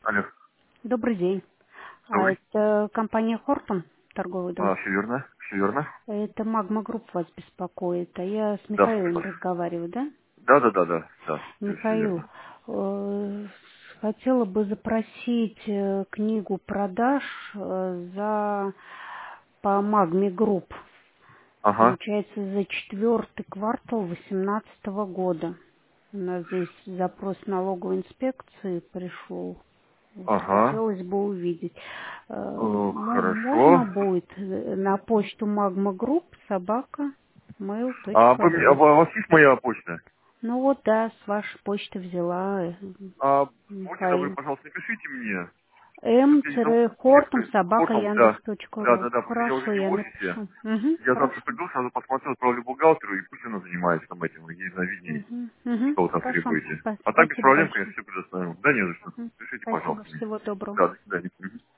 Алло. Добрый день. Добрый. Это компания Хортон, торговый дом. Все верно, все верно. Это Магма Групп вас беспокоит, а я с Да. Михаилом разговариваю, да? Да, да, да, да, да, все Михаил, верно. хотела бы запросить книгу продаж по Магме Групп. Ага, Получается, за четвертый квартал 2018 года. У нас здесь запрос налоговой инспекции пришел. Вот, ага. хотелось бы увидеть. Можно Хорошо. будет на почту Magma Group собака А mail.ru. у вас есть моя почта? Ну вот да, с вашей почты взяла Будьте добры, Михаил. пожалуйста, напишите мне. Просто я не знаю, m-horton собака Портом, да. Да, яндекс.ру. да, да, просто я уже Хорошо, не в я офисе. напишу. Угу, Я завтра хорошо. приду, сразу посмотрю, отправлю бухгалтеру, и пусть она занимается там этим. Ей на виднее, Угу, угу, что вы там хорошо. требуете. А так без Спасибо проблем, конечно, большое. все предоставим. Да не за что. Мгм. Пишите, Спасибо, пожалуйста, мне. всего доброго. Да, до свидания. Мгм.